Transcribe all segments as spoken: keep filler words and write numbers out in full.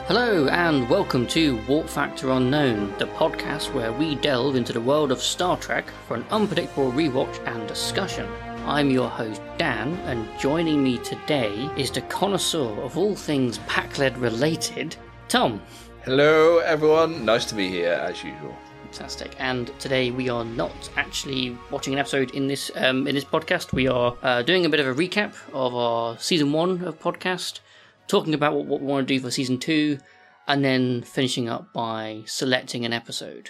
Hello and welcome to Warp Factor Unknown, the podcast where we delve into the world of Star Trek for an unpredictable rewatch and discussion. I'm your host Dan, and joining me today is the connoisseur of all things Pakled related, Tom. Hello everyone, nice to be here as usual. Fantastic. And today we are not actually watching an episode in this um, in this podcast. We are uh, doing a bit of a recap of our season one of podcast, talking about what, what we want to do for season two, and then finishing up by selecting an episode.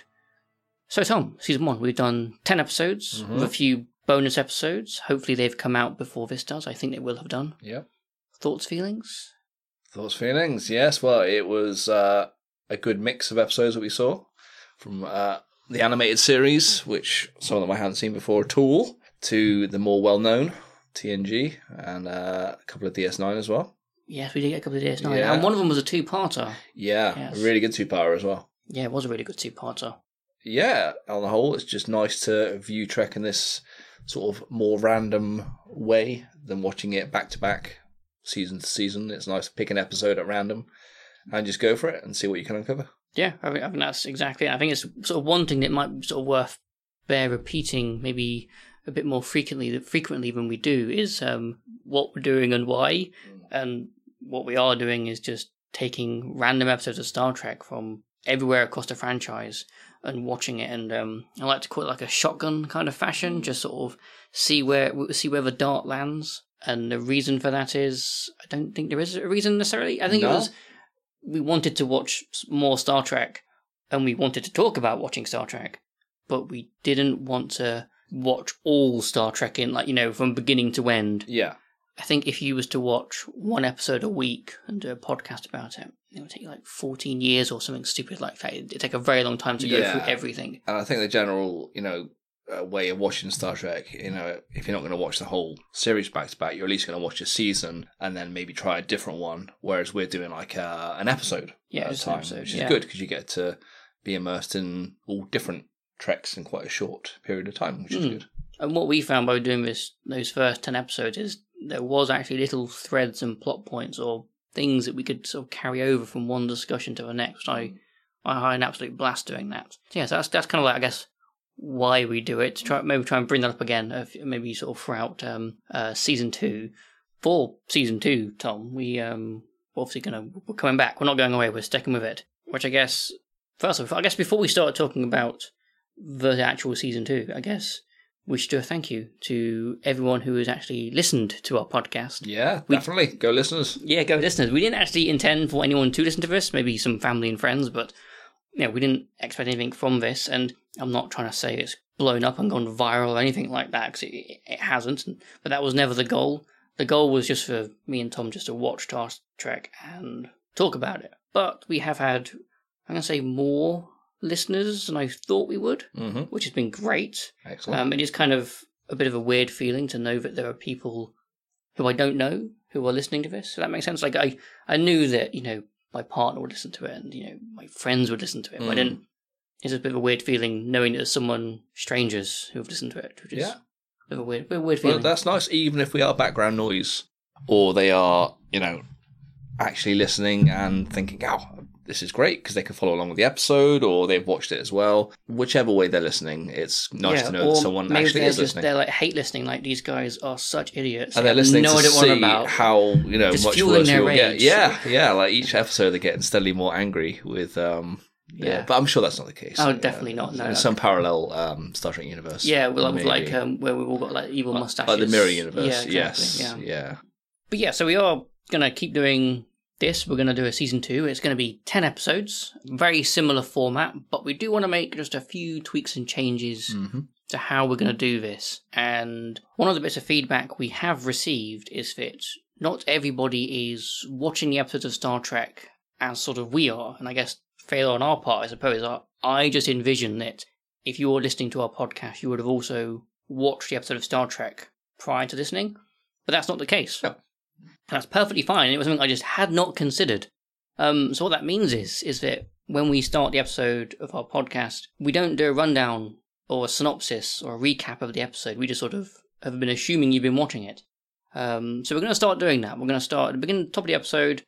So Tom, season one, we've done ten episodes mm-hmm. with a few bonus episodes. Hopefully they've come out before this does. I think they will have done. Yep. Thoughts, feelings? Thoughts, feelings, yes. Well, it was uh, a good mix of episodes that we saw from uh, the animated series, which some of them I hadn't seen before at all, to the more well-known T N G, and uh, a couple of D S nine as well. Yes, we did get a couple of D S nine, yeah. and one of them was a two-parter. Yeah, yes. A really good two-parter as well. Yeah, it was a really good two-parter. Yeah, on the whole, it's just nice to view Trek in this sort of more random way than watching it back-to-back, season to season. It's nice to pick an episode at random and just go for it and see what you can uncover. Yeah, I think, I think that's exactly it. I think it's sort of one thing that might be sort of worth bear repeating maybe a bit more frequently frequently than we do is um, what we're doing and why. And what we are doing is just taking random episodes of Star Trek from everywhere across the franchise and watching it. And um, I like to call it like a shotgun kind of fashion, just sort of see where see where the dart lands. And the reason for that is, I don't think there is a reason necessarily. I think no. it was, we wanted to watch more Star Trek and we wanted to talk about watching Star Trek, but we didn't want to watch all Star Trek in, like, you know, from beginning to end. Yeah. I think if you was to watch one episode a week and do a podcast about it, it would take you like fourteen years or something stupid like that. It'd take a very long time to go yeah. through everything. And I think the general, you know, uh, way of watching Star Trek, you know, if you're not going to watch the whole series back to back, you're at least going to watch a season and then maybe try a different one. Whereas we're doing like uh, an episode yeah, at a time, episode, which is yeah. good because you get to be immersed in all different Treks in quite a short period of time, which mm. is good. And what we found by doing this, those first ten episodes, is there was actually little threads and plot points or things that we could sort of carry over from one discussion to the next. I, I had an absolute blast doing that. So yeah, so that's that's kind of like, I guess, why we do it. To try maybe try and bring that up again, uh, maybe sort of throughout um, uh, season two. For season two, Tom, we um we're obviously gonna we're coming back. We're not going away. We're sticking with it. Which I guess first of all, I guess before we start talking about the actual season two, I guess we should do a thank you to everyone who has actually listened to our podcast. Yeah, we, definitely. Go listeners. Yeah, go listeners. We didn't actually intend for anyone to listen to this, maybe some family and friends, but you know, we didn't expect anything from this, and I'm not trying to say it's blown up and gone viral or anything like that, because it, it hasn't, but that was never the goal. The goal was just for me and Tom just to watch Star Trek and talk about it. But we have had, I'm going to say, more listeners than I thought we would, mm-hmm. which has been great. Excellent. Um, it is kind of a bit of a weird feeling to know that there are people who I don't know who are listening to this. So that makes sense. Like I, I knew that, you know, my partner would listen to it and, you know, my friends would listen to it, but mm. I didn't. It's a bit of a weird feeling knowing that there's someone, strangers, who have listened to it, which is yeah. a bit of a weird, bit of a weird feeling. Well, that's nice, even if we are background noise, or they are, you know, actually listening and thinking, oh, this is great, because they can follow along with the episode, or they've watched it as well. Whichever way they're listening, it's nice yeah, to know that someone maybe actually they're is just, listening. They're like hate listening, like these guys are such idiots. And they're they listening no to see about. how, you know, Just much fueling worse their you'll get. rage. Yeah, yeah, like each episode they're getting steadily more angry with, um, yeah. Yeah. But I'm sure that's not the case. Oh, so, definitely uh, not, no, In no. some parallel um, Star Trek universe. Yeah, well, like, maybe. like um, where we've all got like evil mustaches. Like the Mirror universe, yeah, exactly, yes. yeah. yeah. But yeah, so we are going to keep doing this. We're going to do a season two. It's going to be ten episodes, very similar format, but we do want to make just a few tweaks and changes Mm-hmm. to how we're going to do this. And one of the bits of feedback we have received is that not everybody is watching the episodes of Star Trek as sort of we are. And I guess fail on our part, I suppose. I just envision that if you were listening to our podcast, you would have also watched the episode of Star Trek prior to listening. But that's not the case. No. That's perfectly fine. It was something I just had not considered. Um, so what that means is, is that when we start the episode of our podcast, we don't do a rundown or a synopsis or a recap of the episode. We just sort of have been assuming you've been watching it. Um, so we're going to start doing that. We're going to start at the beginning, top of the episode.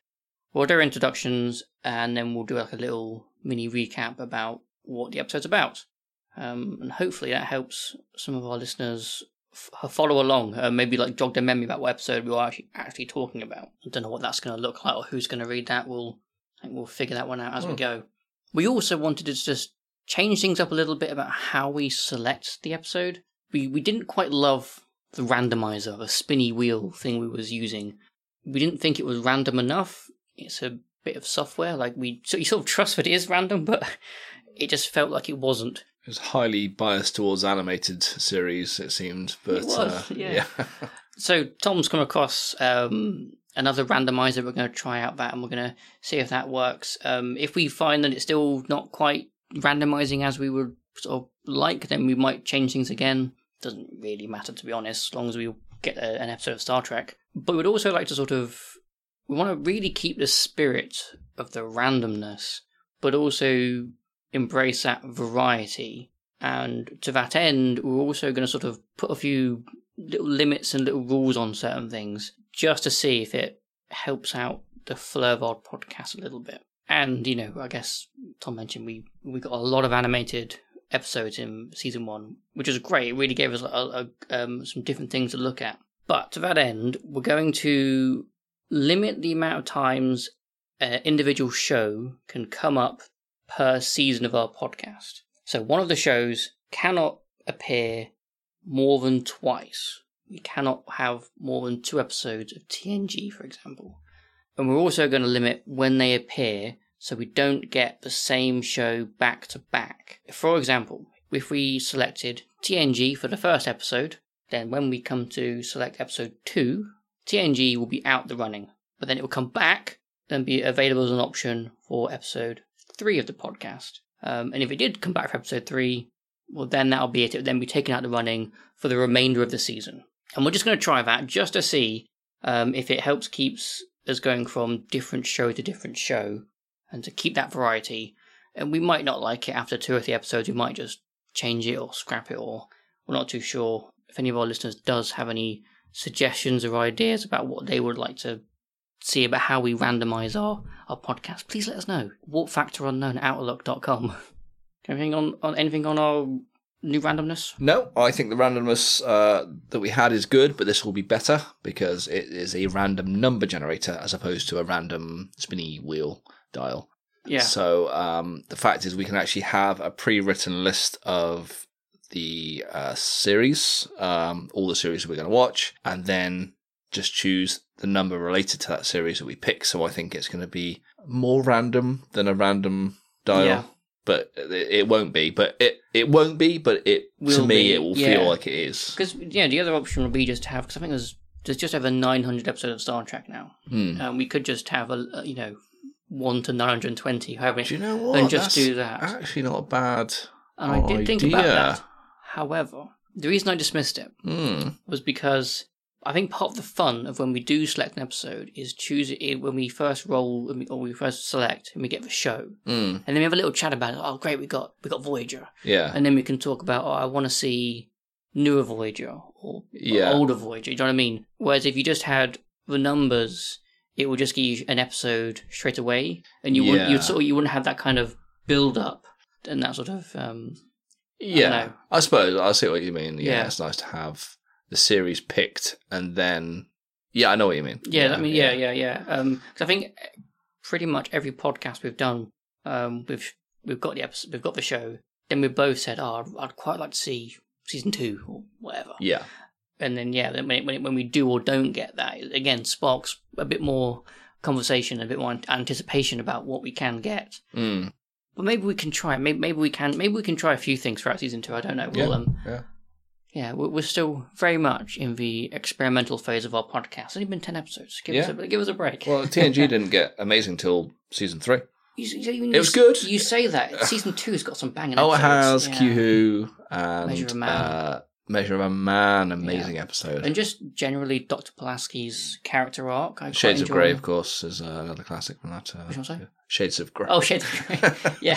we'll do our introductions, and then we'll do like a little mini recap about what the episode's about. Um, and hopefully that helps some of our listeners f- follow along, uh, maybe like jog their memory about what episode we are actually, actually talking about. I don't know what that's going to look like or who's going to read that. We'll, I think we'll figure that one out as hmm. we go. We also wanted to just change things up a little bit about how we select the episode. We we didn't quite love the randomizer, the spinny wheel thing we was using. We didn't think it was random enough. It's a bit of software, like we so you sort of trust that it is random, but it just felt like it wasn't. It was highly biased towards animated series, it seemed. But it was, uh, yeah. yeah. So Tom's come across um, another randomizer. We're going to try out that, and we're going to see if that works. Um, if we find that it's still not quite randomizing as we would sort of like, then we might change things again. Doesn't really matter, to be honest, as long as we get a, an episode of Star Trek. But we'd also like to sort of, we want to really keep the spirit of the randomness, but also embrace that variety. And to that end, we're also going to sort of put a few little limits and little rules on certain things, just to see if it helps out the flow of our podcast a little bit. And, you know, I guess Tom mentioned we, we got a lot of animated episodes in season one, which was great. It really gave us a, a, um, some different things to look at. But to that end, we're going to limit the amount of times an individual show can come up per season of our podcast. So one of the shows cannot appear more than twice. We cannot have more than two episodes of T N G, for example. And we're also going to limit when they appear, so we don't get the same show back to back. For example, if we selected T N G for the first episode, then when we come to select episode two, T N G will be out the running. But then it will come back and be available as an option for episode three of the podcast. Um, and if it did come back for episode three, well, then that'll be it. It will then be taken out the running for the remainder of the season. And we're just going to try that just to see um, if it helps keeps us going from different show to different show, and to keep that variety. And we might not like it after two or three episodes. We might just change it or scrap it, or we're not too sure. If any of our listeners does have any suggestions or ideas about what they would like to see about how we randomize our, our podcast, please let us know. warp factor unknown at outlook dot com. Anything on, on anything on our new randomness? No, I think the randomness uh, that we had is good, but this will be better because it is a random number generator as opposed to a random spinny wheel dial. Yeah. So um, the fact is we can actually have a pre-written list of the uh, series, um, all the series we're going to watch, and then just choose the number related to that series that we pick. So I think it's going to be more random than a random dial. Yeah. But it won't be. But it, it won't be. But it will to me, be. It will yeah. feel like it is. Because yeah, the other option would be just to have. Because I think there's there's just over nine hundred episodes of Star Trek now. Hmm. Um, we could just have a, a you know one to nine hundred twenty. However, do you know what? And just That's do that. Actually, not a bad. And I did idea. think about that. However, the reason I dismissed it hmm. was because I think part of the fun of when we do select an episode is choose it when we first roll or we first select and we get the show, mm. and then we have a little chat about it. Oh, great, we got we got Voyager, yeah, and then we can talk about oh, I want to see newer Voyager or, yeah. or older Voyager. Do you know what I mean? Whereas if you just had the numbers, it would just give you an episode straight away, and you yeah. wouldn't you'd sort of, you wouldn't have that kind of build up and that sort of um. Yeah, I, I suppose I see what you mean. Yeah, yeah, it's nice to have the series picked and then yeah I know what you mean yeah, yeah. I mean yeah yeah yeah um because I think pretty much every podcast we've done um we've we've got the episode, we've got the show, then we both said oh I'd, I'd quite like to see season two or whatever, yeah and then yeah then when it, when, it, when we do or don't get that, it again sparks a bit more conversation, a bit more anticipation about what we can get. mm. But maybe we can try maybe, maybe we can maybe we can try a few things throughout season two. I don't know. We'll, yeah, um, yeah Yeah, we're still very much in the experimental phase of our podcast. It's only been ten episodes. Give, yeah. us, a, give us a break. Well, T N G didn't get amazing till season three. You, you, it was good. You say that. Season two has got some banging oh, episodes. Oh, it has. Yeah. Q-Who and Measure of a Man. Uh, Measure of a Man, amazing yeah. episode. And just generally Doctor Pulaski's character arc. I Shades of Grey, of course, is uh, another classic from that. Uh, Which one, sorry? Shades of Grey. Oh, Shades of Grey. yeah.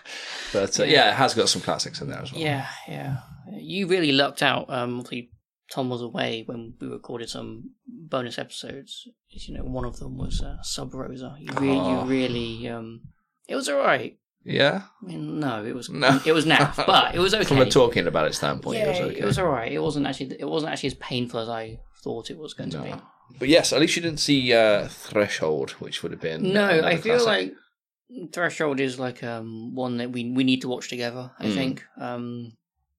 But uh, yeah. yeah, it has got some classics in there as well. Yeah, yeah. You really lucked out. Um, obviously, Tom was away when we recorded some bonus episodes. You know, one of them was uh, Sub Rosa. You, re- Oh. you really, um, it was alright. Yeah? I mean, no, it was No. it was naff, but it was okay. From a talking about it standpoint, yeah, it was okay. it was alright. It wasn't actually it wasn't actually as painful as I thought it was going to No. be. But yes, at least you didn't see uh, Threshold, which would have been. No, another I feel classic. like Threshold is like um one that we we need to watch together. I Mm. think. Um,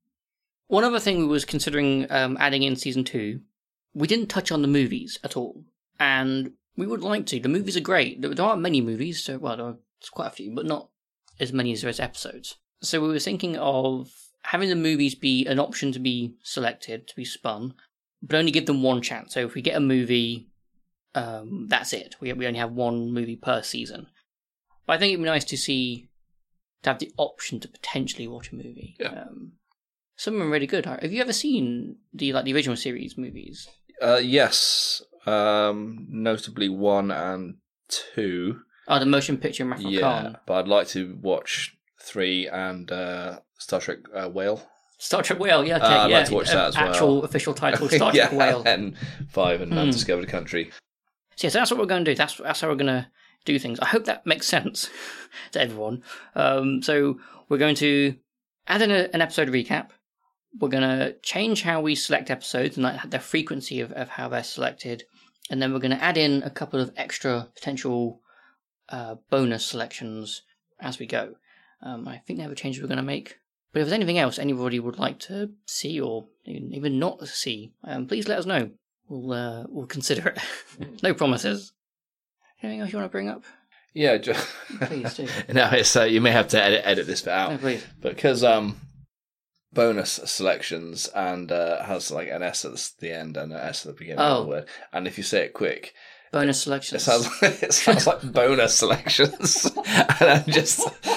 one other thing we was considering um, adding in season two, we didn't touch on the movies at all, and we would like to. The movies are great. There, there aren't many movies, so well, there are quite a few, but not as many as there is episodes. So we were thinking of having the movies be an option to be selected, to be spun, but only give them one chance. So if we get a movie, um, that's it. We we only have one movie per season. But I think it'd be nice to see, to have the option to potentially watch a movie. Yeah. Um, some of them are really good. Have you ever seen the like the original series movies? Uh, yes, um, notably one and two. Oh, the motion picture Wrath of Yeah, Khan. but I'd like to watch three and uh, Star Trek uh, Whale. Star Trek Whale, yeah, okay, Uh, I'd yeah. like to watch that as well. Actual official title, Star Trek yeah, Whale. and five and Hmm. Undiscovered Country. So, yeah, so that's what we're going to do. That's that's how we're going to do things. I hope that makes sense to everyone. Um, so we're going to add in a, an episode recap. We're going to change how we select episodes and like the frequency of, of how they're selected. And then we're going to add in a couple of extra potential uh, bonus selections as we go. Um, I think they're the changes we're going to make. But if there's anything else anybody would like to see or even not see, um, please let us know. We'll uh, we'll consider it. No promises. Anything else you want to bring up? Yeah, just Please do. no, it's uh, you may have to edit, edit this bit out. No, please. Because um, bonus selections and uh, has like an S at the end and an S at the beginning Oh. of the word, and if you say it quick, Bonus it selections. sounds like, it sounds like bonus selections, and I'm just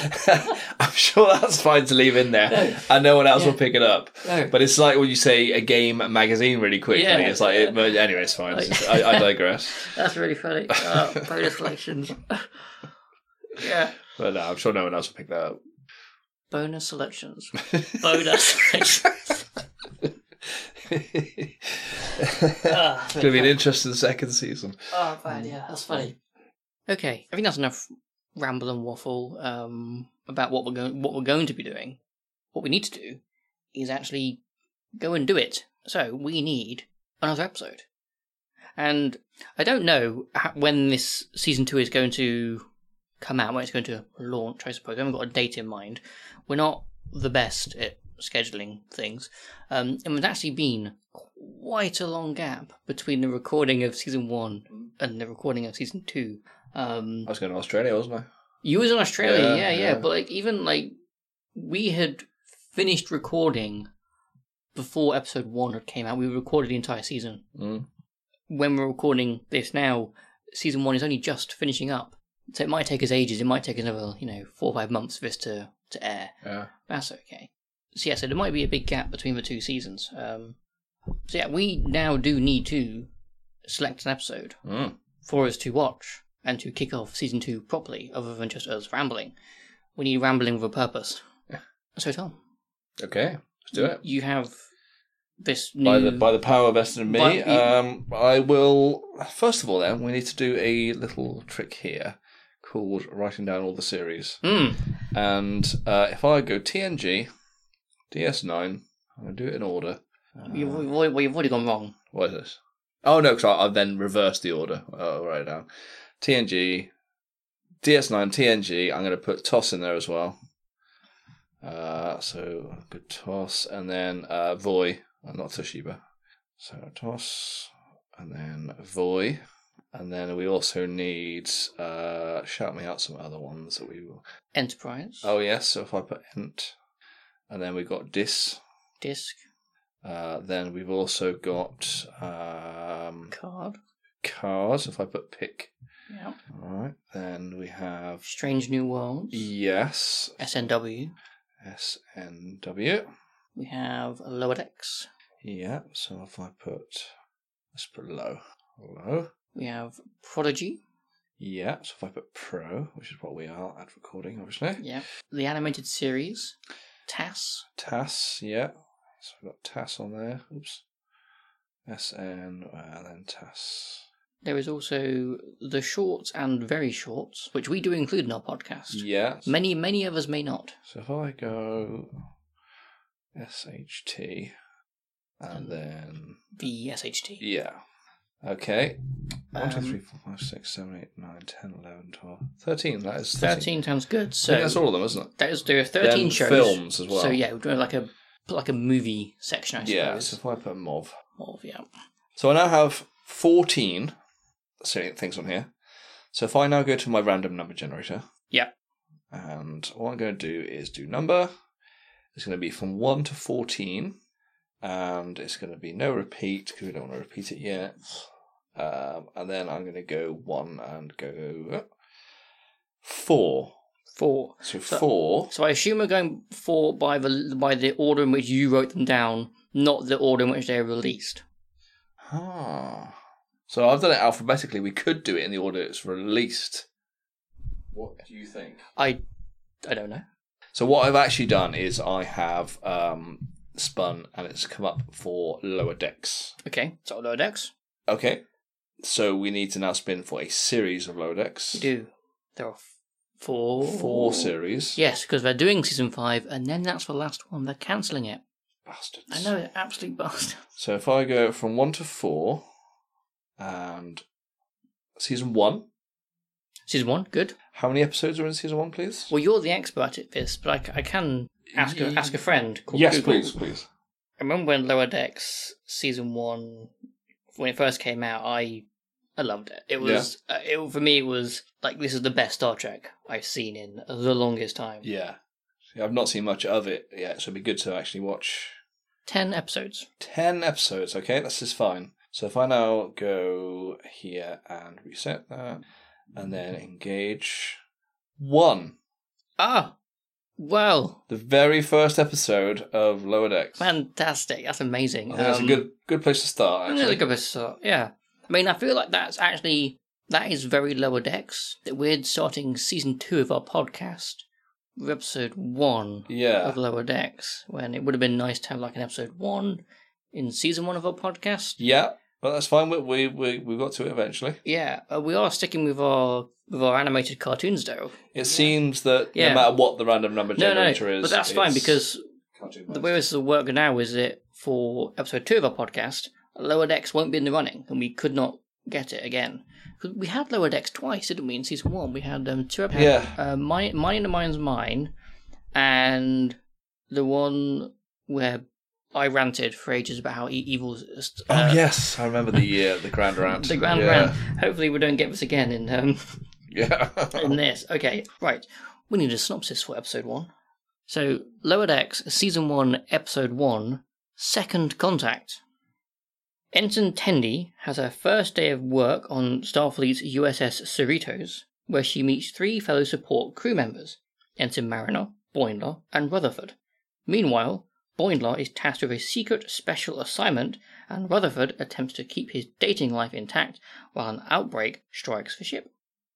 I'm sure that's fine to leave in there, No. and no one else Yeah. will pick it up. No. But it's like when you say a game magazine really quickly. Yeah. It's like it, anyway, it's fine. It's just- I, I digress. That's really funny. Uh, bonus selections. Yeah. But no, I'm sure no one else will pick that up. Bonus selections. Bonus selections. Ah, It's going to be an interesting second season. Oh, bad, yeah, that's funny. Okay, I think that's enough ramble and waffle um, about what we're going what we're going to be doing. What we need to do is actually go and do it. So we need another episode, and I don't know ho- when this season two is going to come out, when it's going to launch. I suppose we haven't got a date in mind. We're not the best at scheduling things, um, and there's actually been quite a long gap between the recording of season one and the recording of season two. Um, I was going to Australia, wasn't I? you was in Australia, Yeah, yeah, yeah, yeah. but like even like we had finished recording before episode one had came out. We recorded the entire season. Mm. When we're recording this now, season one is only just finishing up, so it might take us ages. It might take us another, you know, four or five months for this to to air. Yeah. That's okay. So yeah, so there might be a big gap between the two seasons. Um, so yeah, we now do need to select an episode Mm. for us to watch and to kick off season two properly, other than just us rambling. We need rambling with a purpose. Yeah. So Tom, Okay, let's do it. you have this new. By the by the power vested in me, By- um, I will. First of all, then we need to do a little trick here called writing down all the series. Mm. And uh, if I go T N G, D S nine, I'm going to do it in order. Uh, You've, you've already well, you've already gone wrong. What is this? Oh no, because I've then reversed the order. I'll write it down. T N G, D S nine, T N G. I'm going to put TOS in there as well. Uh, so good TOS, and then uh, Voy, uh, not Toshiba. So TOS, and then Voy, and then we also need. Uh, shout me out some other ones that we will. Enterprise. Oh yes, so if I put Ent, and then we've got Dis. Disc. Uh, then we've also got um, Card. Cars. If I put Pick. Yeah. All right. Then we have Strange New Worlds. yes, S N W. S N W. We have Lower Decks. Yeah. So if I put let's put low, low. We have Prodigy. Yeah. So if I put Pro, which is what we are at recording, obviously. Yeah. The animated series. T A S. T A S. Yeah. So we've got T A S on there. Oops. S N and then T A S. There is also the shorts and very shorts, which we do include in our podcast. Yes. Many, many of us may not. So if I go S H T and then V S H T. Yeah. Okay. one, two, Um, three, four, five, six, seven, eight, nine, ten, eleven, twelve, thirteen. That is thirteen. thirteen. sounds good. I So think that's all of them, isn't it? that is, there are thirteen Then shows. films as well. So yeah, we're doing like a like a movie section, I suppose. Yeah, so if I put M O V. Of, yeah. So I now have fourteen things on here. So if I now go to my random number generator. Yeah. And what I'm going to do is do number. It's going to be from one to fourteen. And it's going to be no repeat because we don't want to repeat it yet. Um, and then I'm going to go one and go four. Four. So, So- four. So I assume we're going four by the by the order in which you wrote them down, not the order in which they were released. Ah. So I've done it alphabetically. We could do it in the order it's released. What do you think? I, I don't know. So what I've actually done is I have um, spun and it's come up for Lower Decks. Okay, so Lower Decks. Okay. So we need to now spin for a series of Lower Decks. We do. There are four. Four series. Yes, because they're doing season five, and then that's the last one. They're cancelling it. Bastards. I know, absolute bastard. So if I go from one to four and season one. Season one, good. How many episodes are in season one, please? Well, you're the expert at this, but I, c- I can ask a, ask a friend called Yes, Google. please, please. I remember when Lower Decks season one, when it first came out, I I loved it. It was uh, it for me. It was like this is the best Star Trek I've seen in the longest time. Yeah. See, I've not seen much of it yet, so it'd be good to actually watch Ten episodes. ten episodes. Okay, that's just fine. So if I now go here and reset that, and then engage one, Ah, well, the very first episode of Lower Decks. fantastic! That's amazing. I think that's a Um, good good place to start. That's Actually, a good place to start. Yeah, I mean, I feel like that's actually that is very Lower Decks that we're starting season two of our podcast with episode one yeah, of Lower Decks. When it would have been nice to have like an episode one in season one of our podcast. yeah, but that's fine. We we we, we got to it eventually. Yeah, uh, we are sticking with our with our animated cartoons though. It seems that Yeah. no matter what the random number No, no, generator is, but that's fine it's because cartoon the way this will work now is that for episode two of our podcast, Lower Decks won't be in the running, and we could not get it again. 'Cause we had Lower Decks twice, didn't we? In season one, we had um, two episodes. Yeah. Uh, mine, mine, and mine's mine, and the one where I ranted for ages about how e- evil. Uh, Oh yes, I remember the uh, the grand rant. the grand yeah. rant. Hopefully, we don't get this again in um, Yeah. in this. Okay, right. We need a synopsis for episode one. So, Lower Decks, season one, episode one, Second Contact. Ensign Tendi has her first day of work on Starfleet's U S S Cerritos, where she meets three fellow support crew members, Ensign Mariner, Boimler, and Rutherford. Meanwhile, Boimler is tasked with a secret special assignment, and Rutherford attempts to keep his dating life intact while an outbreak strikes the ship.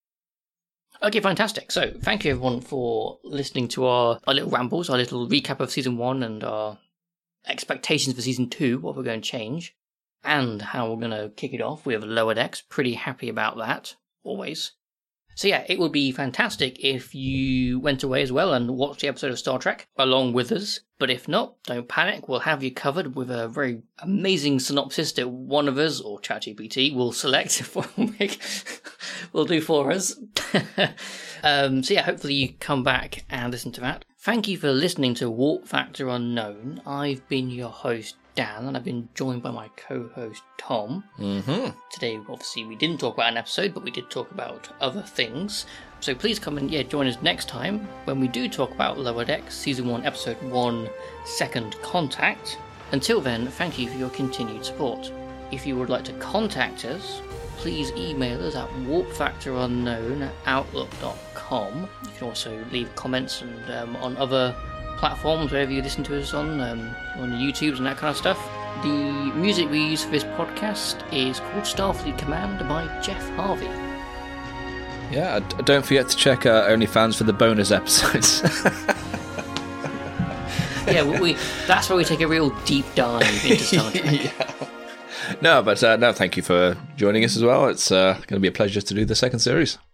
Okay, fantastic. So, thank you everyone for listening to our, our little rambles, our little recap of season one and our expectations for season two, what we're going to change, and how we're going to kick it off with Lower Decks. Pretty happy about that, always. So yeah, it would be fantastic if you went away as well and watched the episode of Star Trek along with us. But if not, don't panic. We'll have you covered with a very amazing synopsis that one of us, or ChatGPT, will select for will do for us. um, so yeah, hopefully you come back and listen to that. Thank you for listening to Warp Factor Unknown. I've been your host, Dan, and I've been joined by my co-host, Tom. Mm-hmm. Today, obviously, we didn't talk about an episode, but we did talk about other things. So please come and yeah, join us next time when we do talk about Lower Decks, Season one, Episode one, Second Contact. Until then, thank you for your continued support. If you would like to contact us, please email us at warpfactorunknown at outlook dot com. You can also leave comments and um, on other platforms, wherever you listen to us on, um, on the YouTubes and that kind of stuff. The music we use for this podcast is called Starfleet Command by Jeff Harvey. Yeah, d- don't forget to check uh, OnlyFans for the bonus episodes. Yeah, we, we that's where we take a real deep dive into Star Trek. Yeah. No, but uh, no, thank you for joining us as well. It's uh, going to be a pleasure to do the second series.